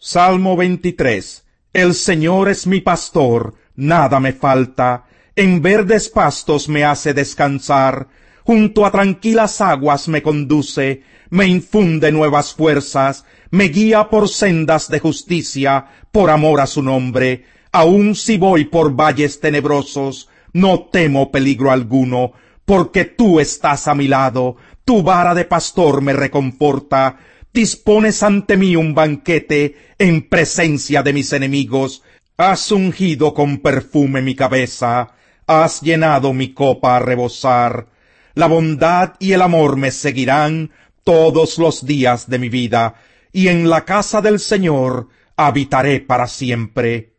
Salmo 23. El Señor es mi pastor, nada me falta. En verdes pastos me hace descansar. Junto a tranquilas aguas me conduce, me infunde nuevas fuerzas, me guía por sendas de justicia, por amor a su nombre. Aun si voy por valles tenebrosos, no temo peligro alguno, porque tú estás a mi lado, tu vara de pastor me reconforta. Dispones ante mí un banquete en presencia de mis enemigos. Has ungido con perfume mi cabeza, has llenado mi copa a rebosar. La bondad y el amor me seguirán todos los días de mi vida, y en la casa del Señor habitaré para siempre.